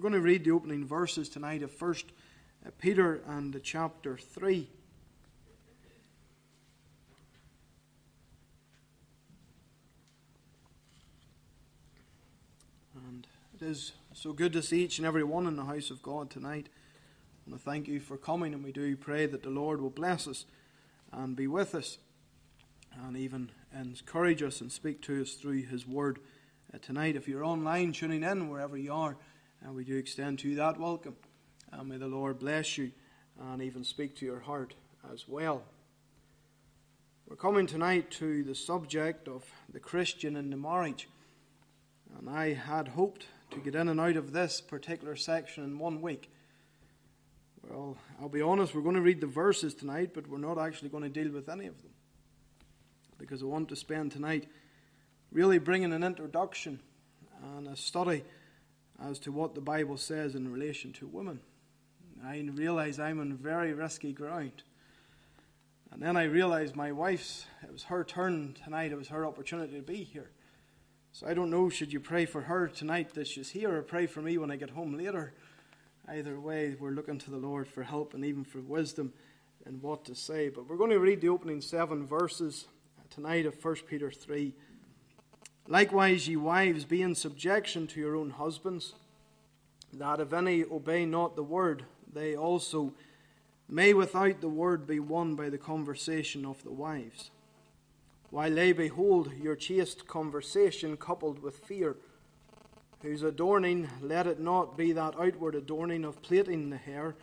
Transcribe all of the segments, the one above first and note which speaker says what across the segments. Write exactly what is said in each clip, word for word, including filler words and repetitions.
Speaker 1: We're going to read the opening verses tonight of First Peter and chapter three. And it is so good to see each and every one in the house of God tonight. I want to thank you for coming, and we do pray that the Lord will bless us and be with us and even encourage us and speak to us through His Word uh, tonight. If you're online tuning in, wherever you are, uh, we do extend to you that welcome. And may the Lord bless you and even speak to your heart as well. We're coming tonight to the subject of the Christian in the marriage. And I had hoped to get in and out of this particular section in one week. Well, I'll be honest, we're going to read the verses tonight, but we're not actually going to deal with any of them. Because I want to spend tonight really bringing an introduction and a study as to what the Bible says in relation to women. I realize I'm on very risky ground. And then I realized my wife's, it was her turn tonight, it was her opportunity to be here. So I don't know, should you pray for her tonight that she's here, or pray for me when I get home later? Either way, we're looking to the Lord for help and even for wisdom in what to say. But we're going to read the opening seven verses tonight of First Peter three. Likewise, ye wives, be in subjection to your own husbands, that if any obey not the word, they also may without the word be won by the conversation of the wives. While they behold your chaste conversation coupled with fear, whose adorning, let it not be that outward adorning of plaiting the hair,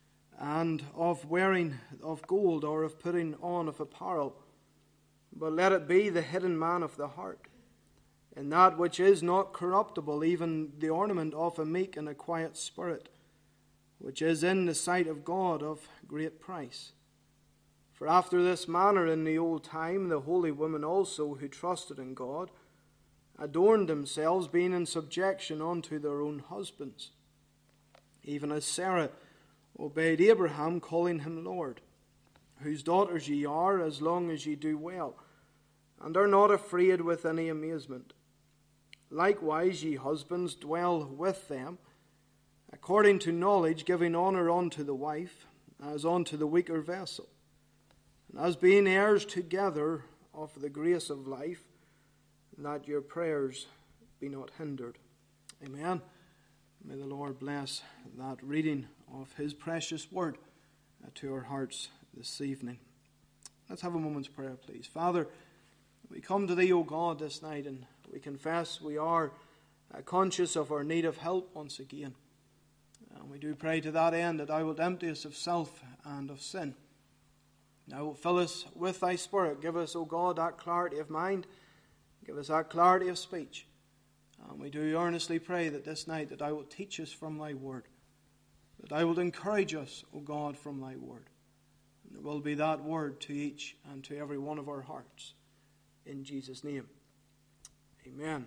Speaker 1: and of wearing of gold, or of putting on of apparel, but let it be the hidden man of the heart, in that which is not corruptible, even the ornament of a meek and a quiet spirit, which is in the sight of God of great price. For after this manner in the old time the holy women also, who trusted in God, adorned themselves, being in subjection unto their own husbands, even as Sarah obeyed Abraham, calling him Lord, whose daughters ye are, as long as ye do well, and are not afraid with any amazement. Likewise, ye husbands, dwell with them, according to knowledge, giving honour unto the wife, as unto the weaker vessel, and as being heirs together of the grace of life, that your prayers be not hindered. Amen. May the Lord bless that reading of His precious word to our hearts this evening. Let's have a moment's prayer, please. Father, we come to Thee, O God, this night, and we confess we are uh, conscious of our need of help once again. And we do pray to that end that Thou wilt empty us of self and of sin. Thou wilt fill us with Thy Spirit. Give us, O God, that clarity of mind. Give us that clarity of speech. And we do earnestly pray that this night that Thou wilt teach us from Thy word. That Thou wilt encourage us, O God, from Thy word. And there will be that word to each and to every one of our hearts. In Jesus' name. Amen.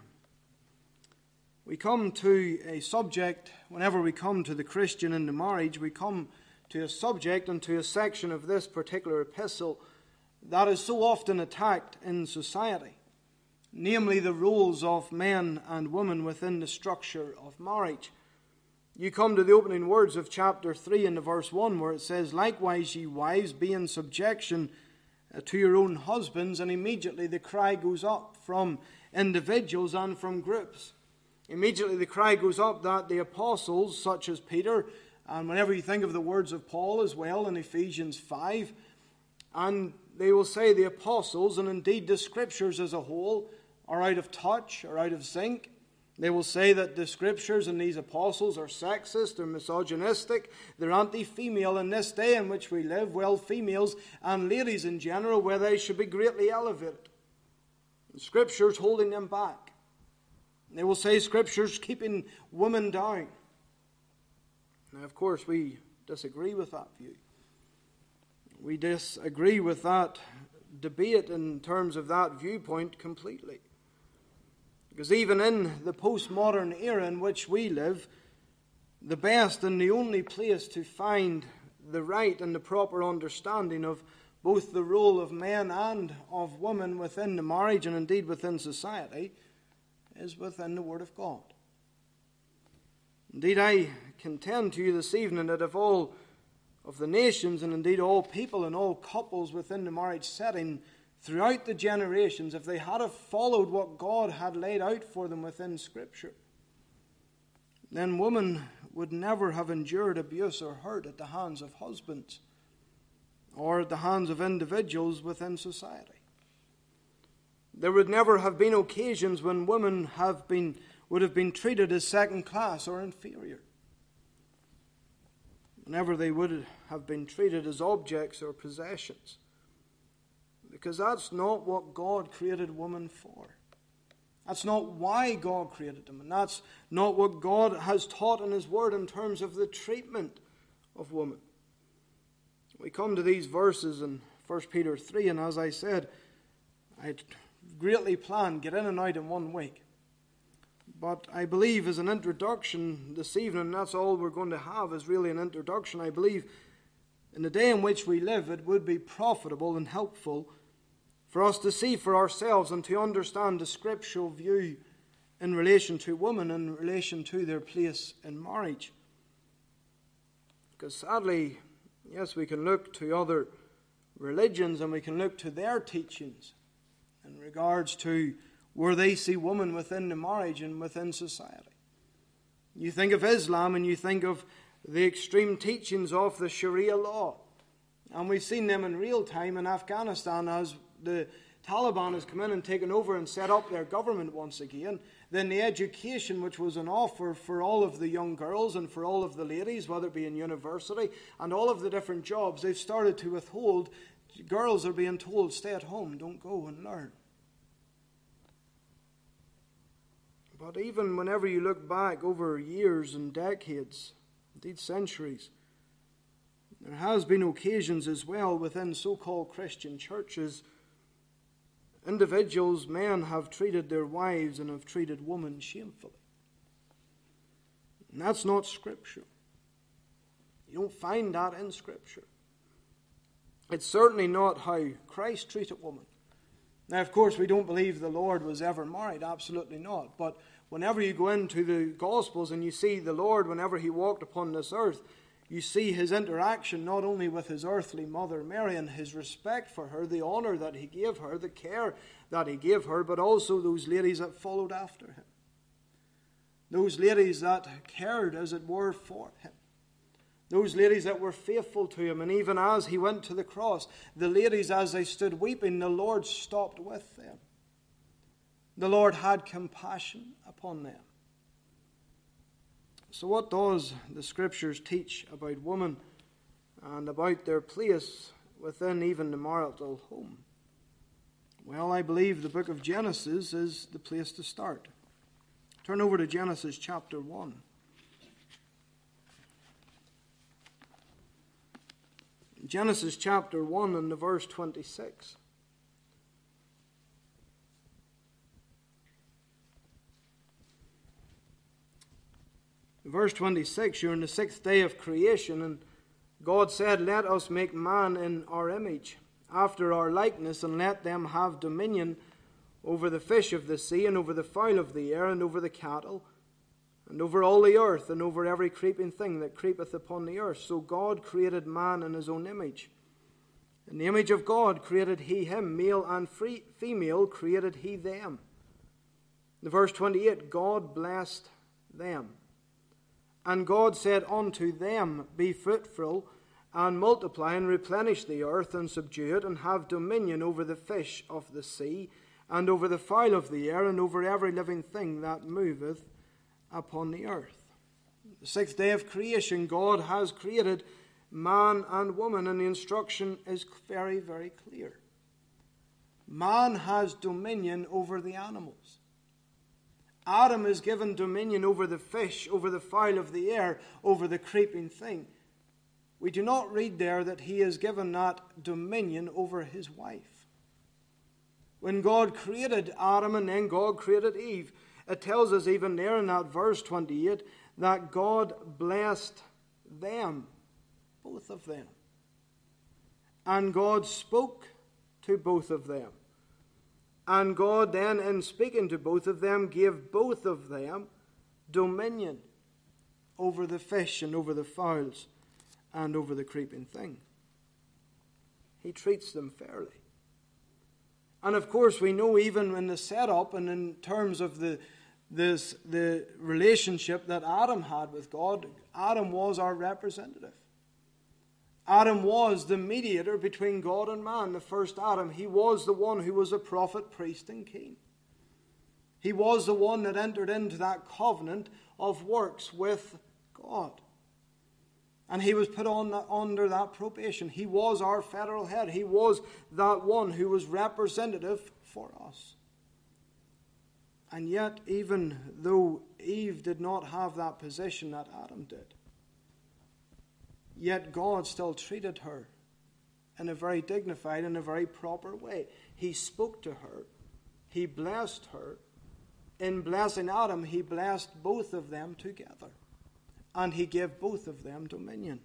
Speaker 1: We come to a subject, whenever we come to the Christian in the marriage, we come to a subject and to a section of this particular epistle that is so often attacked in society, namely the roles of men and women within the structure of marriage. You come to the opening words of chapter three in the verse one, where it says, Likewise, ye wives, be in subjection to your own husbands, and immediately the cry goes up from individuals and from groups. Immediately the cry goes up that the apostles, such as Peter, and whenever you think of the words of Paul as well in Ephesians five, and they will say the apostles, and indeed the scriptures as a whole, are out of touch, are out of sync. They will say that the scriptures and these apostles are sexist, they're misogynistic, they're anti-female in this day in which we live. Well, females and ladies in general, where they should be greatly elevated. The scriptures holding them back. They will say scriptures keeping women down. Now, of course, we disagree with that view. We disagree with that debate in terms of that viewpoint completely. Because even in the postmodern era in which we live, the best and the only place to find the right and the proper understanding of both the role of men and of women within the marriage and indeed within society is within the Word of God. Indeed, I contend to you this evening that if all of the nations, and indeed all people and all couples within the marriage setting throughout the generations, if they had have followed what God had laid out for them within Scripture, then women would never have endured abuse or hurt at the hands of husbands or at the hands of individuals within society. There would never have been occasions when women have been, would have been treated as second class or inferior. Whenever they would have been treated as objects or possessions. Because that's not what God created women for. That's not why God created them. And that's not what God has taught in His Word in terms of the treatment of women. We come to these verses in First Peter three, and as I said, I greatly planned get in and out in one week. But I believe as an introduction this evening, that's all we're going to have is really an introduction. I believe in the day in which we live, it would be profitable and helpful for us to see for ourselves and to understand the scriptural view in relation to women, in relation to their place in marriage. Because sadly, yes, we can look to other religions and we can look to their teachings in regards to where they see women within the marriage and within society. You think of Islam and you think of the extreme teachings of the Sharia law. And we've seen them in real time in Afghanistan as the Taliban has come in and taken over and set up their government once again. Then the education which was on offer for all of the young girls and for all of the ladies, whether it be in university and all of the different jobs, they've started to withhold. Girls are being told, stay at home, don't go and learn. But even whenever you look back over years and decades, indeed centuries, there has been occasions as well within so-called Christian churches, individuals, men have treated their wives and have treated women shamefully. And that's not Scripture. You don't find that in Scripture. It's certainly not how Christ treated women. Now, of course, we don't believe the Lord was ever married. Absolutely not. But whenever you go into the Gospels and you see the Lord, whenever He walked upon this earth, you see His interaction not only with His earthly mother Mary and His respect for her, the honor that He gave her, the care that He gave her, but also those ladies that followed after Him. Those ladies that cared, as it were, for Him. Those ladies that were faithful to Him. And even as He went to the cross, the ladies, as they stood weeping, the Lord stopped with them. The Lord had compassion upon them. So what does the Scriptures teach about women and about their place within even the marital home? Well, I believe the book of Genesis is the place to start. Turn over to Genesis chapter one. Genesis chapter one and the verse twenty-six. Verse twenty-six, you're in the sixth day of creation, and God said, let us make man in our image, after our likeness, and let them have dominion over the fish of the sea, and over the fowl of the air, and over the cattle, and over all the earth, and over every creeping thing that creepeth upon the earth. So God created man in His own image. In the image of God created He him, male and free, female created He them. In verse twenty-eight, God blessed them. And God said unto them, be fruitful, and multiply, and replenish the earth, and subdue it, and have dominion over the fish of the sea, and over the fowl of the air, and over every living thing that moveth upon the earth. The sixth day of creation, God has created man and woman, and the instruction is very, very clear. Man has dominion over the animals. Adam is given dominion over the fish, over the fowl of the air, over the creeping thing. We do not read there that he is given that dominion over his wife. When God created Adam and then God created Eve, it tells us even there in that verse twenty-eight that God blessed them, both of them. And God spoke to both of them. And God then, in speaking to both of them, gave both of them dominion. over the fish and over the fowls and over the creeping thing. He treats them fairly. And of course we know even in the setup and in terms of the this the relationship that Adam had with God, Adam was our representative. Adam was the mediator between God and man, the first Adam. He was the one who was a prophet, priest, and king. He was the one that entered into that covenant of works with God. And he was put on that, under that probation. He was our federal head. He was that one who was representative for us. And yet, even though Eve did not have that position that Adam did, yet God still treated her in a very dignified and a very proper way. He spoke to her. He blessed her. In blessing Adam, he blessed both of them together. And he gave both of them dominion.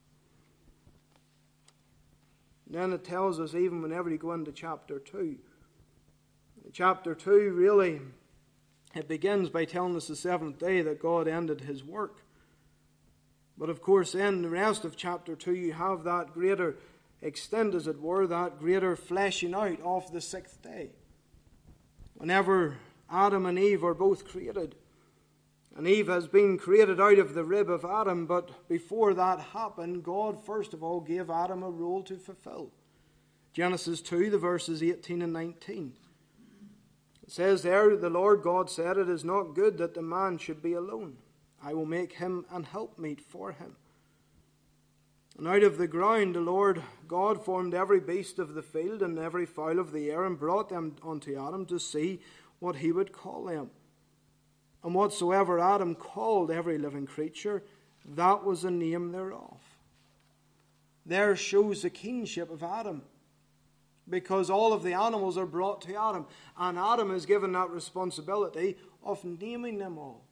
Speaker 1: Then it tells us, even whenever you go into chapter two, chapter two really, it begins by telling us the seventh day that God ended his work. But of course, in the rest of chapter two, you have that greater extent, as it were, that greater fleshing out of the sixth day. Whenever Adam and Eve are both created, and Eve has been created out of the rib of Adam, but before that happened, God first of all gave Adam a role to fulfill. Genesis two, the verses eighteen and nineteen. It says there, the Lord God said, "It is not good that the man should be alone. I will make him an helpmeet for him." And out of the ground the Lord God formed every beast of the field and every fowl of the air, and brought them unto Adam to see what he would call them. And whatsoever Adam called every living creature, that was the name thereof. There shows the kingship of Adam, because all of the animals are brought to Adam, and Adam is given that responsibility of naming them all.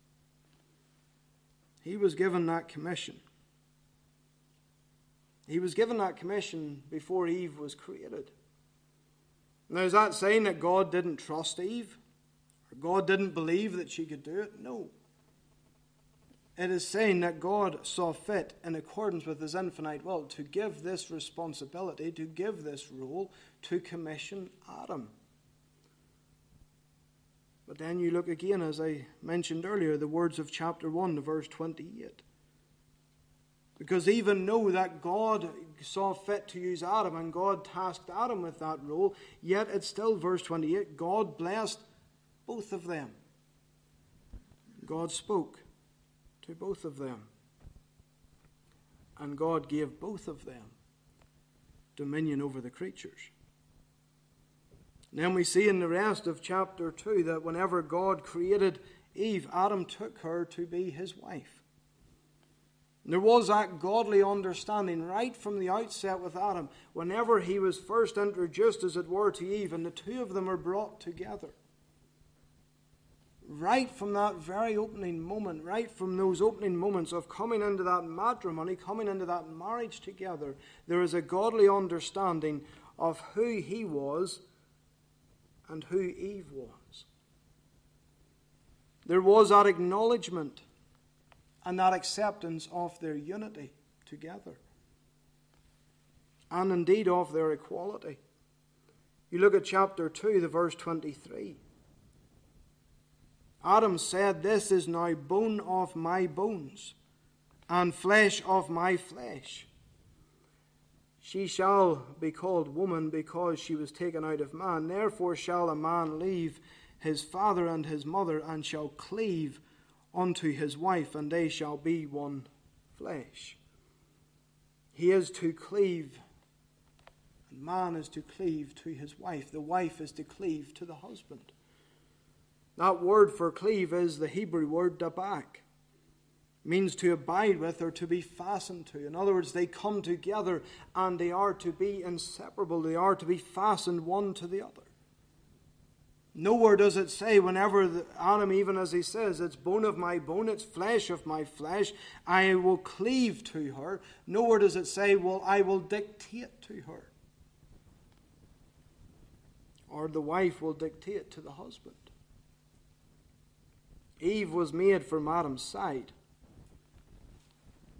Speaker 1: He was given that commission. He was given that commission before Eve was created. Now, is that saying that God didn't trust Eve? Or God didn't believe that she could do it? No. It is saying that God saw fit, in accordance with his infinite will, to give this responsibility, to give this role, to commission Adam. But then you look again, as I mentioned earlier, the words of chapter one, verse twenty-eight. Because even though that God saw fit to use Adam, and God tasked Adam with that role, yet it's still, verse twenty-eight, God blessed both of them. God spoke to both of them. And God gave both of them dominion over the creatures. And then we see in the rest of chapter two that whenever God created Eve, Adam took her to be his wife. And there was that godly understanding right from the outset with Adam, whenever he was first introduced, as it were, to Eve, and the two of them are brought together. Right from that very opening moment, right from those opening moments of coming into that matrimony, coming into that marriage together, there is a godly understanding of who he was and who Eve was. There was that acknowledgement and that acceptance of their unity together, and indeed of their equality. You look at chapter two, the verse twenty-three. Adam said, "This is now bone of my bones, and flesh of my flesh. She shall be called woman, because she was taken out of man. Therefore shall a man leave his father and his mother, and shall cleave unto his wife, and they shall be one flesh." He is to cleave, and man is to cleave to his wife. The wife is to cleave to the husband. That word for cleave is the Hebrew word dabak. It means to abide with or to be fastened to. In other words, they come together and they are to be inseparable. They are to be fastened one to the other. Nowhere does it say, whenever the, Adam, even as he says, "It's bone of my bone, it's flesh of my flesh, I will cleave to her." Nowhere does it say, "Well, I will dictate to her." Or the wife will dictate to the husband. Eve was made from Adam's side.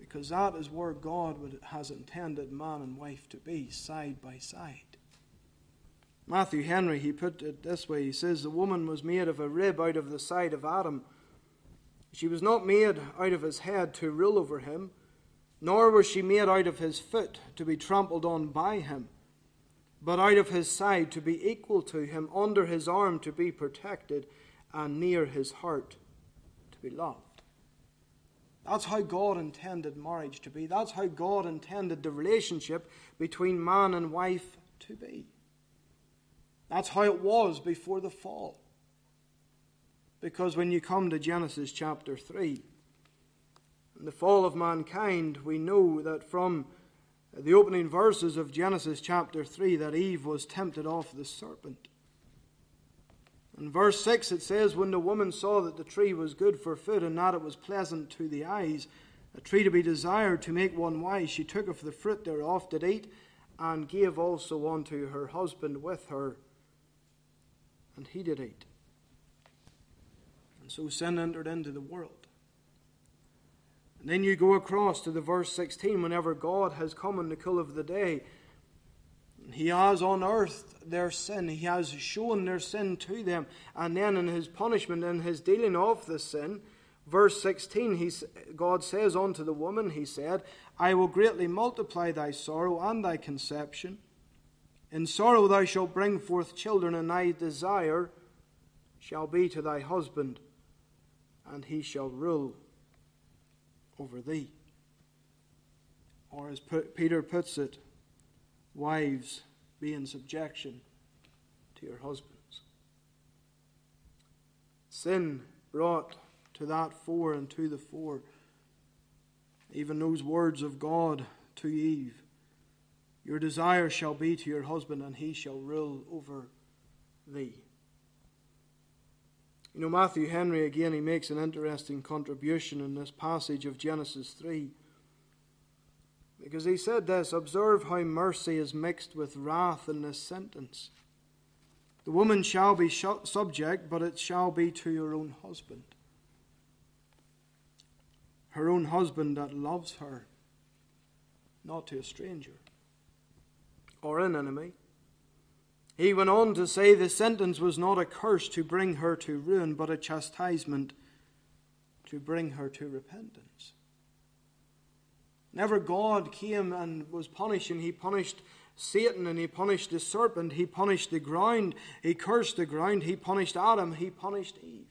Speaker 1: Because that is where God would, has intended man and wife to be, side by side. Matthew Henry, he put it this way. He says, the woman was made of a rib out of the side of Adam. She was not made out of his head to rule over him, nor was she made out of his foot to be trampled on by him, but out of his side to be equal to him, under his arm to be protected, and near his heart to be loved. That's how God intended marriage to be. That's how God intended the relationship between man and wife to be. That's how it was before the fall. Because when you come to Genesis chapter three, in the fall of mankind, we know that from the opening verses of Genesis chapter three that Eve was tempted of the serpent. In verse six it says, when the woman saw that the tree was good for food, and that it was pleasant to the eyes, a tree to be desired to make one wise, she took of the fruit thereof, did eat, and gave also unto her husband with her, and he did eat. And so sin entered into the world. And then you go across to the verse sixteen, whenever God has come in the cool of the day, He has unearthed their sin. He has shown their sin to them. And then in His punishment, in His dealing of the sin, verse sixteen, he, God says unto the woman, He said, I will greatly multiply thy sorrow and thy conception. In sorrow thou shalt bring forth children, and thy desire shall be to thy husband, and he shall rule over thee. Or as Peter puts it, wives, be in subjection to your husbands. Sin brought to that fore and to the fore even those words of God to Eve. Your desire shall be to your husband, and he shall rule over thee. You know, Matthew Henry, again, he makes an interesting contribution in this passage of Genesis three. Because he said this, observe how mercy is mixed with wrath in this sentence. The woman shall be subject, but it shall be to her own husband. Her own husband that loves her, not to a stranger or an enemy. He went on to say the sentence was not a curse to bring her to ruin, but a chastisement to bring her to repentance. Whenever God came and was punishing, He punished Satan and He punished the serpent, He punished the ground, He cursed the ground, He punished Adam, He punished Eve.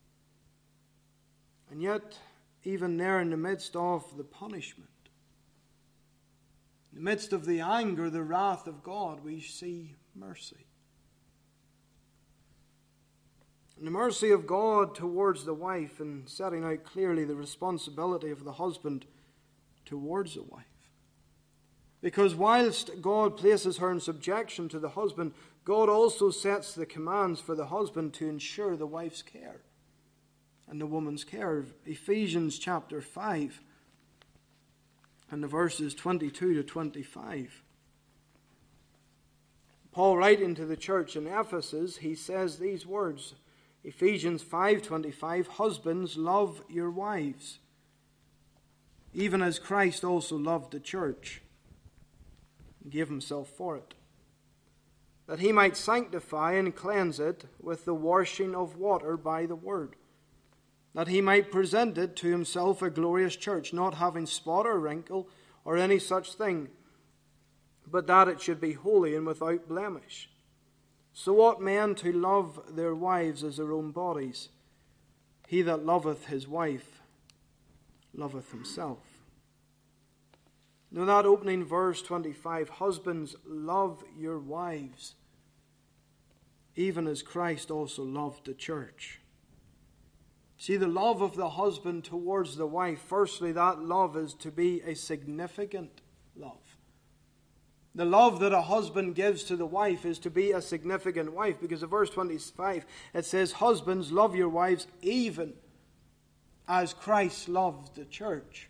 Speaker 1: And yet, even there in the midst of the punishment, in the midst of the anger, the wrath of God, we see mercy. And the mercy of God towards the wife, in setting out clearly the responsibility of the husband towards the wife. Because whilst God places her in subjection to the husband, God also sets the commands for the husband to ensure the wife's care and the woman's care. Ephesians chapter five and the verses twenty-two to twenty-five. Paul, writing to the church in Ephesus, he says these words, Ephesians five twenty-five, husbands, love your wives, even as Christ also loved the church and gave himself for it, that he might sanctify and cleanse it with the washing of water by the word, that he might present it to himself a glorious church, not having spot or wrinkle or any such thing, but that it should be holy and without blemish. So ought men to love their wives as their own bodies. He that loveth his wife loveth himself. Now that opening verse twenty-five, husbands, love your wives, even as Christ also loved the church. See, the love of the husband towards the wife, firstly, that love is to be a significant love. The love that a husband gives to the wife is to be a significant wife, because in verse twenty-five it says, husbands, love your wives even as Christ loved the church.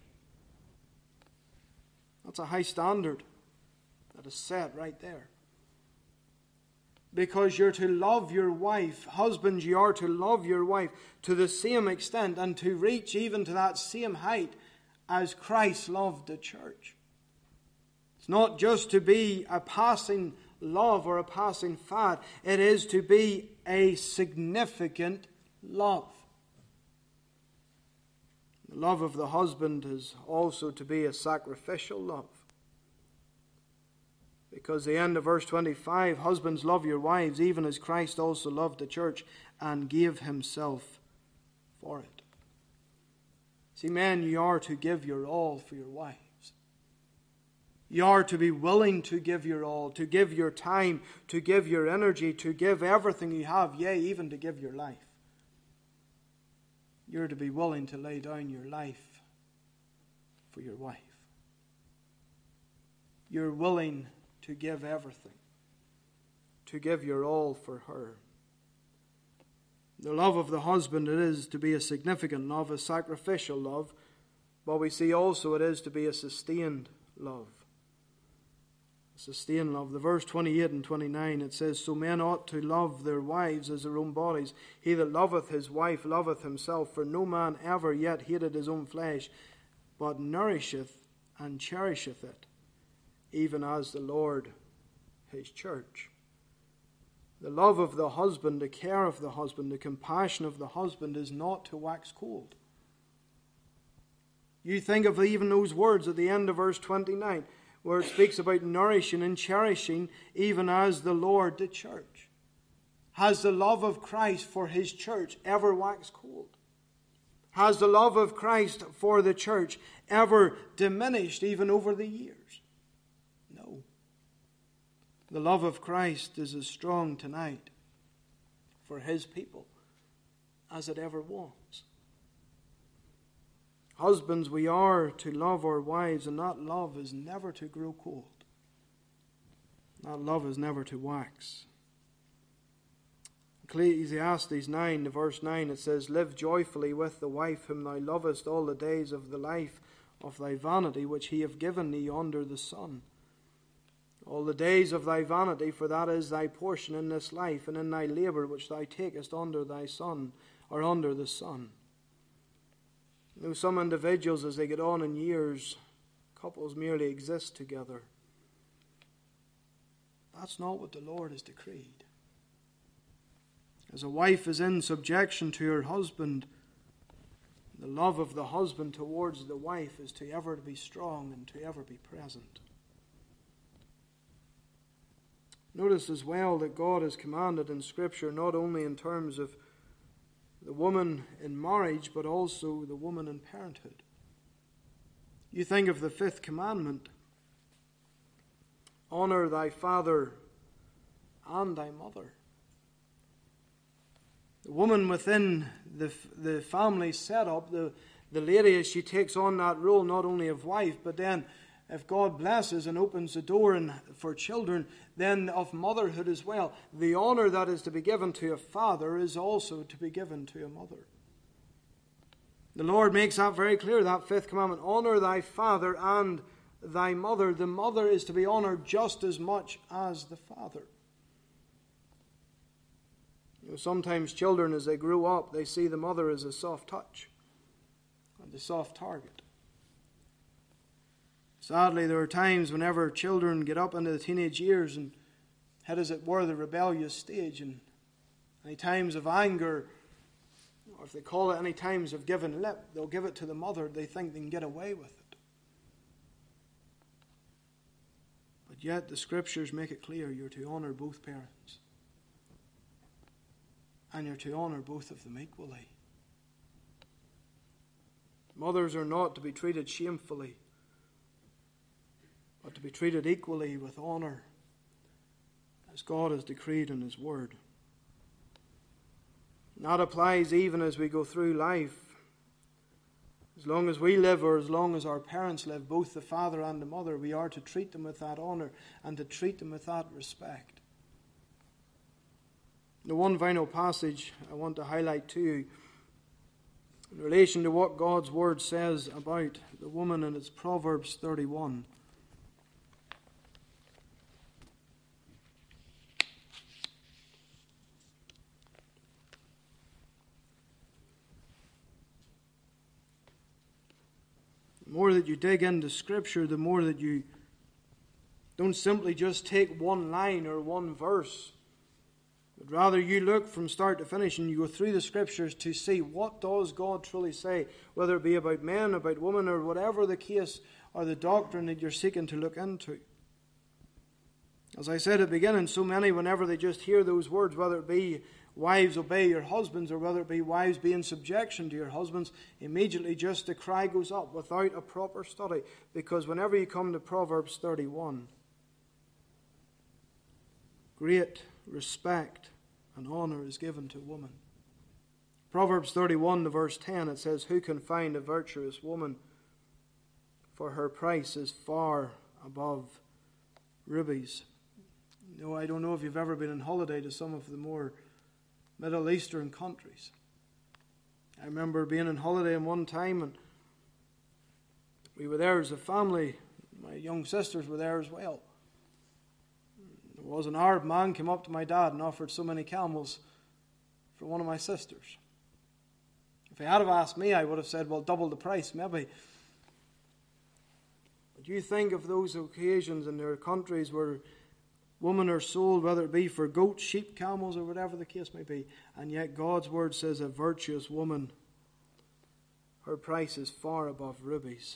Speaker 1: That's a high standard that is set right there. Because you're to love your wife. Husbands, you are to love your wife to the same extent and to reach even to that same height as Christ loved the church. It's not just to be a passing love or a passing fad. It is to be a significant love. The love of the husband is also to be a sacrificial love. Because the end of verse twenty-five, husbands, love your wives, even as Christ also loved the church and gave himself for it. See, men, you are to give your all for your wives. You are to be willing to give your all, to give your time, to give your energy, to give everything you have, yea, even to give your life. You're to be willing to lay down your life for your wife. You're willing to give everything, to give your all for her. The love of the husband, it is to be a significant love, a sacrificial love, but we see also it is to be a sustained love. A sustained love. The verse twenty-eight and twenty-nine, it says, so men ought to love their wives as their own bodies. He that loveth his wife loveth himself, for no man ever yet hated his own flesh, but nourisheth and cherisheth it, even as the Lord his church. The love of the husband, the care of the husband, the compassion of the husband is not to wax cold. You think of even those words at the end of verse twenty-nine, where it speaks about nourishing and cherishing, even as the Lord the church. Has the love of Christ for his church ever waxed cold? Has the love of Christ for the church ever diminished even over the years? No. The love of Christ is as strong tonight for his people as it ever was. Husbands, we are to love our wives, and that love is never to grow cold. That love is never to wax. Ecclesiastes nine, verse nine, it says, live joyfully with the wife whom thou lovest all the days of the life of thy vanity, which he hath given thee under the sun. All the days of thy vanity, for that is thy portion in this life, and in thy labour which thou takest under thy son, or under the sun. You know, some individuals, as they get on in years, couples merely exist together. That's not what the Lord has decreed. As a wife is in subjection to her husband, the love of the husband towards the wife is to ever be strong and to ever be present. Notice as well that God has commanded in Scripture, not only in terms of the woman in marriage, but also the woman in parenthood. You think of the fifth commandment, honor thy father and thy mother. The woman within the, the family setup, the, the lady, as she takes on that role not only of wife, but then if God blesses and opens the door in, for children, then of motherhood as well. The honor that is to be given to a father is also to be given to a mother. The Lord makes that very clear, that fifth commandment. Honor thy father and thy mother. The mother is to be honored just as much as the father. You know, sometimes children, as they grow up, they see the mother as a soft touch and a soft target. Sadly, there are times whenever children get up into the teenage years and head, as it were, the rebellious stage, and any times of anger, or if they call it any times of giving lip, they'll give it to the mother. They think they can get away with it. But yet the Scriptures make it clear you're to honor both parents. And you're to honor both of them equally. Mothers are not to be treated shamefully, but to be treated equally with honor, as God has decreed in His Word. And that applies even as we go through life. As long as we live, or as long as our parents live, both the father and the mother, we are to treat them with that honor and to treat them with that respect. The one final passage I want to highlight to you in relation to what God's Word says about the woman, and it's Proverbs thirty-one. The more that you dig into Scripture, the more that you don't simply just take one line or one verse, but rather you look from start to finish and you go through the Scriptures to see what does God truly say, whether it be about men, about women, or whatever the case or the doctrine that you're seeking to look into. As I said at the beginning, so many, whenever they just hear those words, whether it be wives obey your husbands, or whether it be wives be in subjection to your husbands, immediately just the cry goes up without a proper study. Because whenever you come to Proverbs thirty-one, great respect and honor is given to woman. Proverbs thirty-one, to verse ten, it says, "Who can find a virtuous woman? For her price is far above rubies." You know, I don't know if you've ever been on holiday to some of the more Middle Eastern countries. I remember being on holiday in one time, and we were there as a family. My young sisters were there as well. There was an Arab man came up to my dad and offered so many camels for one of my sisters. If he had have asked me, I would have said, well, double the price, maybe. But you think of those occasions in their countries where women are sold, whether it be for goats, sheep, camels, or whatever the case may be. And yet God's word says a virtuous woman, her price is far above rubies.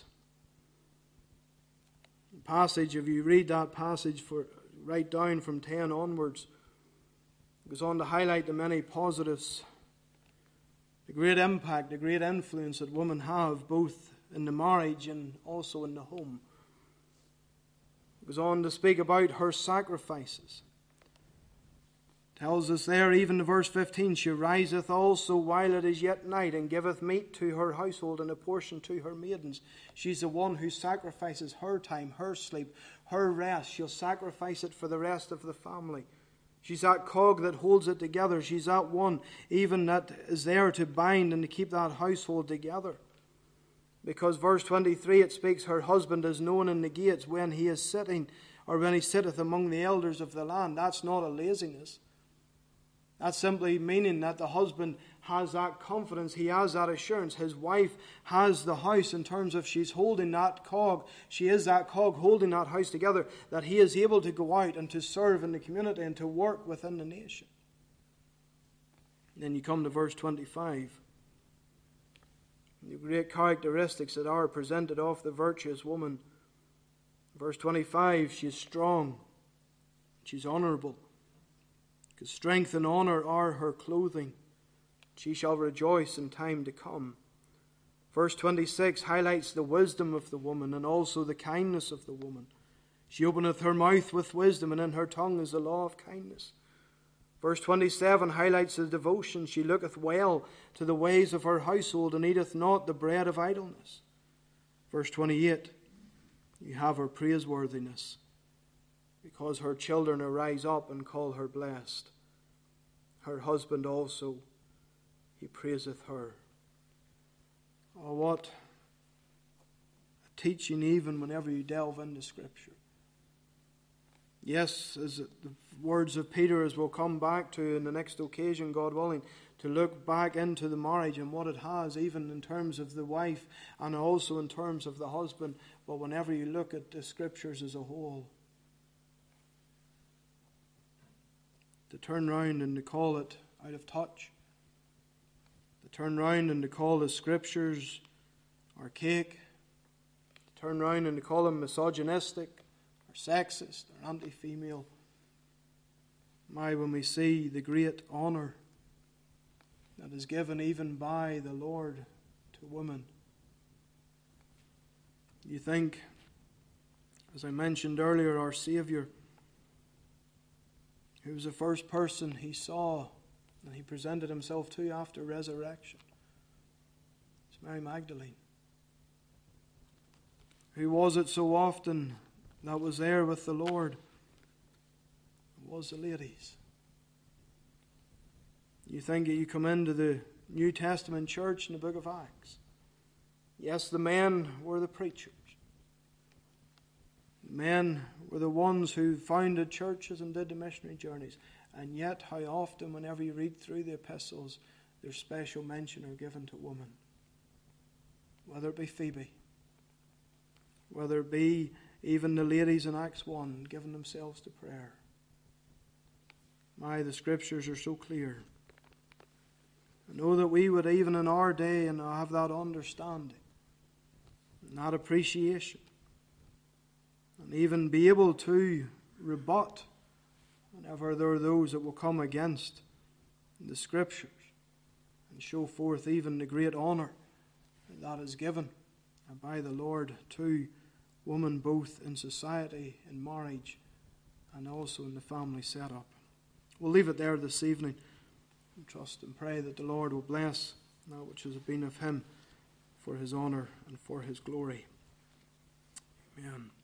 Speaker 1: The passage, if you read that passage for right down from ten onwards, it goes on to highlight the many positives, the great impact, the great influence that women have both in the marriage and also in the home. Goes on to speak about her sacrifices. Tells us there, even in verse fifteen, she riseth also while it is yet night, and giveth meat to her household and a portion to her maidens. She's the one who sacrifices her time, her sleep, her rest. She'll sacrifice it for the rest of the family. She's that cog that holds it together. She's that one even that is there to bind and to keep that household together. Because verse twenty-three, it speaks, her husband is known in the gates when he is sitting, or when he sitteth among the elders of the land. That's not a laziness. That's simply meaning that the husband has that confidence, he has that assurance. His wife has the house in terms of she's holding that cog. She is that cog holding that house together, that he is able to go out and to serve in the community and to work within the nation. And then you come to verse twenty-five. The great characteristics that are presented of the virtuous woman. Verse twenty-five, she is strong. She's honorable. Because strength and honor are her clothing. She shall rejoice in time to come. Verse twenty-six highlights the wisdom of the woman and also the kindness of the woman. She openeth her mouth with wisdom, and in her tongue is the law of kindness. Verse twenty-seven highlights the devotion. She looketh well to the ways of her household, and eateth not the bread of idleness. Verse twenty-eight, you have her praiseworthiness, because her children arise up and call her blessed. Her husband also, he praiseth her. Oh, what a teaching even whenever you delve into Scripture. Yes, as the words of Peter, as we'll come back to in the next occasion, God willing, to look back into the marriage and what it has, even in terms of the wife and also in terms of the husband. But whenever you look at the Scriptures as a whole, to turn round and to call it out of touch, to turn round and to call the Scriptures archaic, to turn round and to call them misogynistic, sexist or anti-female. My, when we see the great honour that is given even by the Lord to women, you think, as I mentioned earlier, our Saviour, who was the first person he saw and he presented himself to after resurrection, it's Mary Magdalene. Who was it so often that was there with the Lord? It was the ladies. You think that you come into the New Testament church in the book of Acts. Yes, the men were the preachers. The men were the ones who founded churches and did the missionary journeys. And yet, how often, whenever you read through the epistles, there's special mention are given to women. Whether it be Phoebe, whether it be even the ladies in Acts one giving themselves to prayer. My, the Scriptures are so clear. I know that we would even in our day and have that understanding and that appreciation and even be able to rebut whenever there are those that will come against the Scriptures and show forth even the great honour that is given by the Lord to women both in society, in marriage, and also in the family setup. We'll leave it there this evening and trust and pray that the Lord will bless that which has been of Him for His honour and for His glory. Amen.